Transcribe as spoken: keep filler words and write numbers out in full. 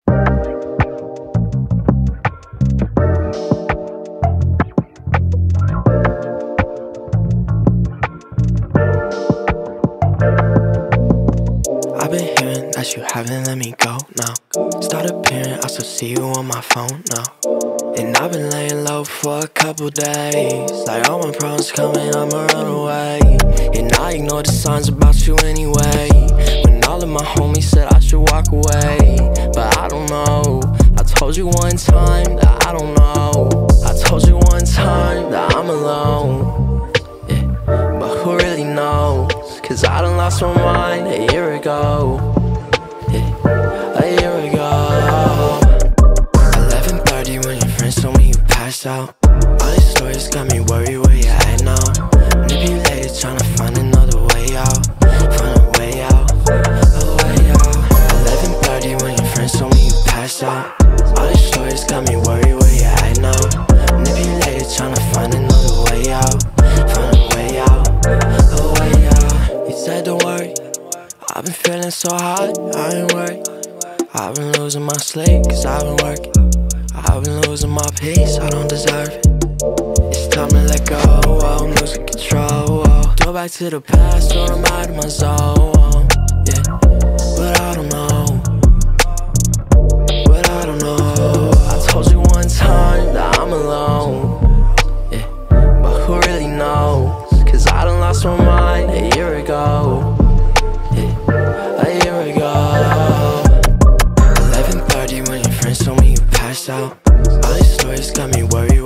I've been hearing that you haven't let me go now. Start appearing, I still see you on my phone now. And I've been laying low for a couple days. Like all my problems coming, I'ma run away. And I ignore the signs about you anyway. When all of my homies said I should walk away. But I don't know, I told you one time that I don't know. I told you one time that I'm alone, yeah. But who really knows? Cause I done lost my mind a year ago, yeah, a year ago. Eleven thirty when your friends told me you passed out. All these stories got me worried where you at now. Manipulated, tryna find another way out. Find a way out, a way out. Eleven thirty when your friends told me you passed out. All these stories got me worried where you at now. Manipulated, tryna find another way out. Find a way out, a way out. You said don't worry, I've been feeling so hot, I ain't worried. I've been losing my sleep cause I've been working. I've been losing my peace, I don't deserve it. It's time to let go, oh, I'm losing control, oh. Go back to the past or I'm out of my zone, oh, yeah. But I don't know, but I don't know. I told you one time that I'm alone, yeah. But who really knows? Cause I done lost my mind a year ago, yeah, a year ago. Eleven thirty when your friends told me you passed out. All these stories got me worried